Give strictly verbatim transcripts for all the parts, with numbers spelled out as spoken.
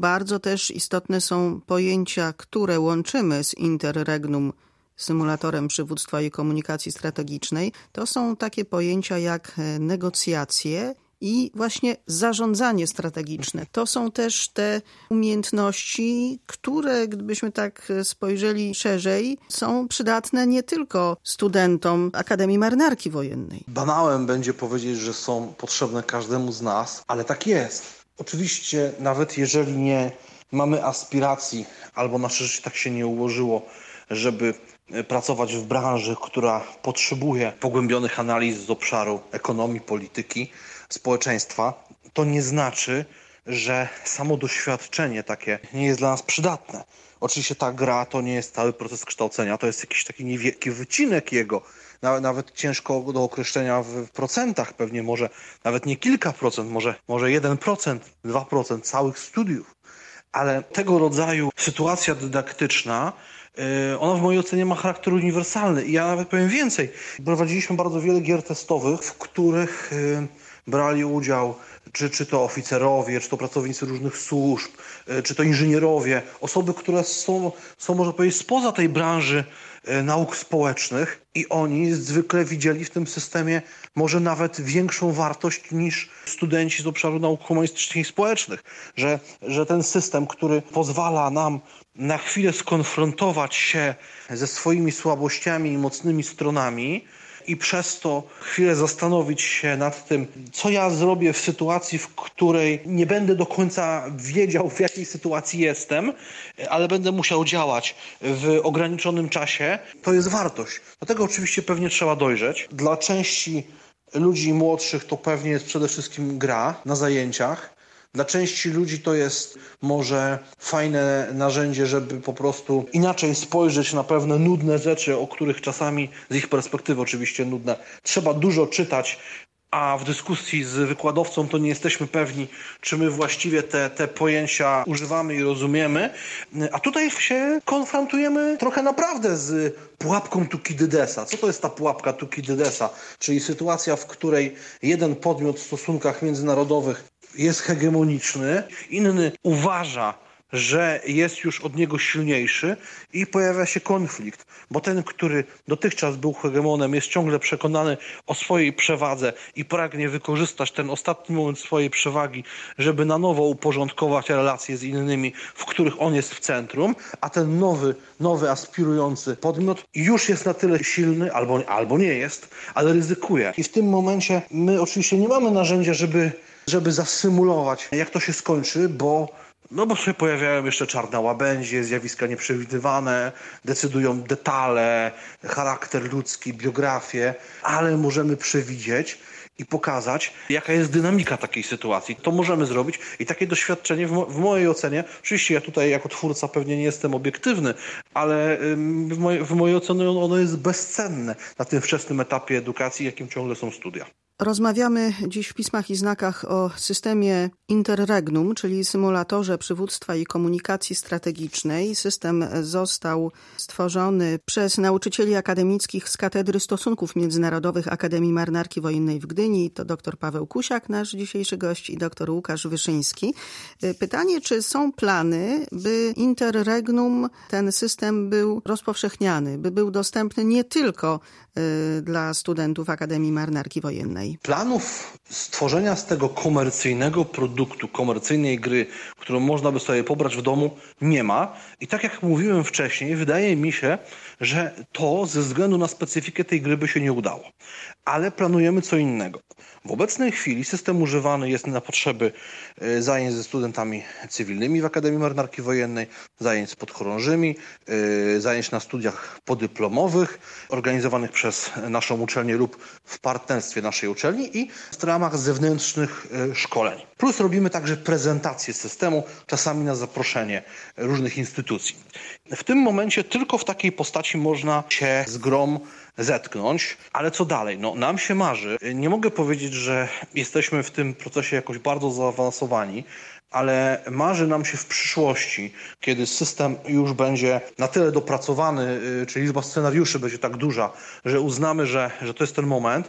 bardzo też istotne są pojęcia, które łączymy z Interregnum, symulatorem przywództwa i komunikacji strategicznej. To są takie pojęcia jak negocjacje i właśnie zarządzanie strategiczne. To są też te umiejętności, które, gdybyśmy tak spojrzeli szerzej, są przydatne nie tylko studentom Akademii Marynarki Wojennej. Banałem będzie powiedzieć, że są potrzebne każdemu z nas, ale tak jest. Oczywiście, nawet jeżeli nie mamy aspiracji, albo nasze życie tak się nie ułożyło, żeby pracować w branży, która potrzebuje pogłębionych analiz z obszaru ekonomii, polityki, społeczeństwa, to nie znaczy, że samo doświadczenie takie nie jest dla nas przydatne. Oczywiście ta gra to nie jest cały proces kształcenia, to jest jakiś taki niewielki wycinek jego, nawet ciężko do określenia w procentach, pewnie może nawet nie kilka procent, może, może jeden procent, dwa procent całych studiów. Ale tego rodzaju sytuacja dydaktyczna, ona w mojej ocenie ma charakter uniwersalny i ja nawet powiem więcej. Prowadziliśmy bardzo wiele gier testowych, w których brali udział czy, czy to oficerowie, czy to pracownicy różnych służb, czy to inżynierowie, osoby, które są, są można powiedzieć, spoza tej branży nauk społecznych i oni zwykle widzieli w tym systemie może nawet większą wartość niż studenci z obszaru nauk humanistycznych i społecznych. Że, że ten system, który pozwala nam na chwilę skonfrontować się ze swoimi słabościami i mocnymi stronami i przez to chwilę zastanowić się nad tym, co ja zrobię w sytuacji, w której nie będę do końca wiedział, w jakiej sytuacji jestem, ale będę musiał działać w ograniczonym czasie, to jest wartość. Do tego oczywiście pewnie trzeba dojrzeć. Dla części ludzi młodszych to pewnie jest przede wszystkim gra na zajęciach. Dla części ludzi to jest może fajne narzędzie, żeby po prostu inaczej spojrzeć na pewne nudne rzeczy, o których czasami z ich perspektywy oczywiście nudne. Trzeba dużo czytać, a w dyskusji z wykładowcą to nie jesteśmy pewni, czy my właściwie te, te pojęcia używamy i rozumiemy. A tutaj się konfrontujemy trochę naprawdę z pułapką Tukidydesa. Co to jest ta pułapka Tukidydesa? Czyli sytuacja, w której jeden podmiot w stosunkach międzynarodowych jest hegemoniczny, inny uważa, że jest już od niego silniejszy i pojawia się konflikt, bo ten, który dotychczas był hegemonem, jest ciągle przekonany o swojej przewadze i pragnie wykorzystać ten ostatni moment swojej przewagi, żeby na nowo uporządkować relacje z innymi, w których on jest w centrum, a ten nowy, nowy aspirujący podmiot już jest na tyle silny, albo, albo nie jest, ale ryzykuje. I w tym momencie my oczywiście nie mamy narzędzia, żeby, żeby zasymulować, jak to się skończy, bo No bo się pojawiają jeszcze czarne łabędzie, zjawiska nieprzewidywane, decydują detale, charakter ludzki, biografię, ale możemy przewidzieć i pokazać, jaka jest dynamika takiej sytuacji. To możemy zrobić i takie doświadczenie w, mo- w mojej ocenie, oczywiście ja tutaj jako twórca pewnie nie jestem obiektywny, ale ym, w, moj- w mojej ocenie ono jest bezcenne na tym wczesnym etapie edukacji, jakim ciągle są studia. Rozmawiamy dziś w Pismach i Znakach o systemie Interregnum, czyli symulatorze przywództwa i komunikacji strategicznej. System został stworzony przez nauczycieli akademickich z Katedry Stosunków Międzynarodowych Akademii Marynarki Wojennej w Gdyni. To dr Paweł Kusiak, nasz dzisiejszy gość, i dr Łukasz Wyszyński. Pytanie, czy są plany, by Interregnum, ten system był rozpowszechniany, by był dostępny nie tylko y, dla studentów Akademii Marynarki Wojennej? Planów stworzenia z tego komercyjnego produktu, komercyjnej gry, którą można by sobie pobrać w domu, nie ma. I tak jak mówiłem wcześniej, wydaje mi się, że to ze względu na specyfikę tej gry by się nie udało. Ale planujemy co innego. W obecnej chwili system używany jest na potrzeby zajęć ze studentami cywilnymi w Akademii Marynarki Wojennej, zajęć z podchorążymi, zajęć na studiach podyplomowych organizowanych przez naszą uczelnię lub w partnerstwie naszej uczelni i w ramach zewnętrznych szkoleń. Plus robimy także prezentację systemu, czasami na zaproszenie różnych instytucji. W tym momencie tylko w takiej postaci można się z grą zetknąć, ale co dalej? No, nam się marzy. Nie mogę powiedzieć, że jesteśmy w tym procesie jakoś bardzo zaawansowani, ale marzy nam się w przyszłości, kiedy system już będzie na tyle dopracowany, czy liczba scenariuszy będzie tak duża, że uznamy, że, że to jest ten moment,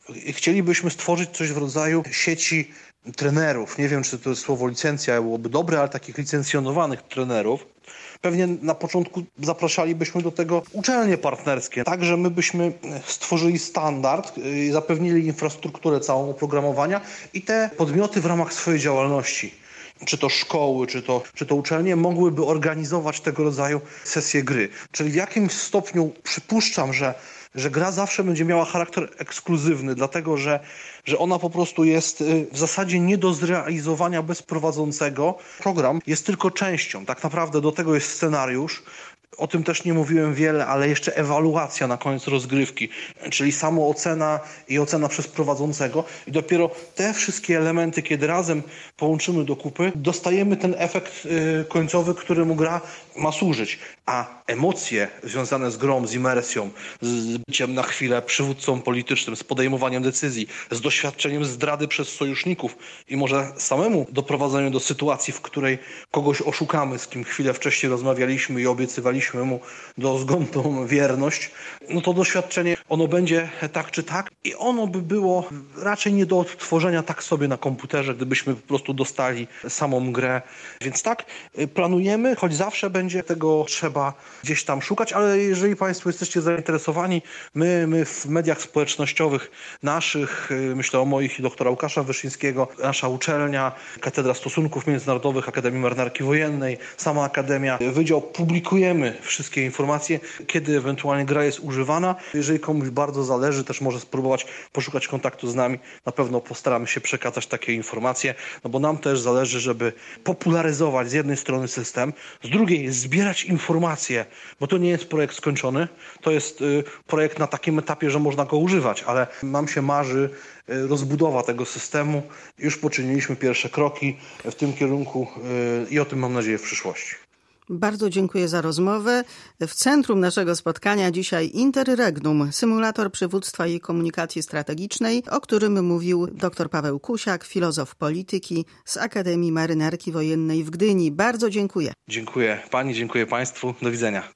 Chcielibyśmy stworzyć coś w rodzaju sieci trenerów. Nie wiem, czy to słowo licencja byłoby dobre, ale takich licencjonowanych trenerów. Pewnie na początku zapraszalibyśmy do tego uczelnie partnerskie, tak, że my byśmy stworzyli standard, zapewnili infrastrukturę całą oprogramowania i te podmioty w ramach swojej działalności, czy to szkoły, czy to, czy to uczelnie, mogłyby organizować tego rodzaju sesje gry. Czyli w jakimś stopniu przypuszczam, że że gra zawsze będzie miała charakter ekskluzywny, dlatego że, że ona po prostu jest w zasadzie nie do zrealizowania bez prowadzącego. Program jest tylko częścią. Tak naprawdę do tego jest scenariusz. O tym też nie mówiłem wiele, ale jeszcze ewaluacja na koniec rozgrywki, czyli samoocena i ocena przez prowadzącego. I dopiero te wszystkie elementy, kiedy razem połączymy do kupy, dostajemy ten efekt y, końcowy, któremu gra ma służyć. A emocje związane z grą, z imersją, z byciem na chwilę przywódcą politycznym, z podejmowaniem decyzji, z doświadczeniem zdrady przez sojuszników i może samemu doprowadzeniu do sytuacji, w której kogoś oszukamy, z kim chwilę wcześniej rozmawialiśmy i obiecywaliśmy mu dozgonną wierność, no to doświadczenie, ono będzie tak czy tak i ono by było raczej nie do odtworzenia tak sobie na komputerze, gdybyśmy po prostu dostali samą grę. Więc tak, planujemy, choć zawsze będzie tego trzeba gdzieś tam szukać, ale jeżeli Państwo jesteście zainteresowani, my, my w mediach społecznościowych naszych, myślę o moich i doktora Łukasza Wyszyńskiego, nasza uczelnia, Katedra Stosunków Międzynarodowych Akademii Marynarki Wojennej, sama Akademia, Wydział, publikujemy wszystkie informacje, kiedy ewentualnie gra jest używana. Jeżeli komuś bardzo zależy, też może spróbować poszukać kontaktu z nami. Na pewno postaramy się przekazać takie informacje, no bo nam też zależy, żeby popularyzować z jednej strony system, z drugiej zbierać informacje, bo to nie jest projekt skończony, to jest y, projekt na takim etapie, że można go używać, ale nam się marzy y, rozbudowa tego systemu. Już poczyniliśmy pierwsze kroki w tym kierunku y, i o tym mam nadzieję w przyszłości. Bardzo dziękuję za rozmowę. W centrum naszego spotkania dzisiaj Interregnum, symulator przywództwa i komunikacji strategicznej, o którym mówił dr Paweł Kusiak, filozof polityki z Akademii Marynarki Wojennej w Gdyni. Bardzo dziękuję. Dziękuję Pani, dziękuję Państwu. Do widzenia.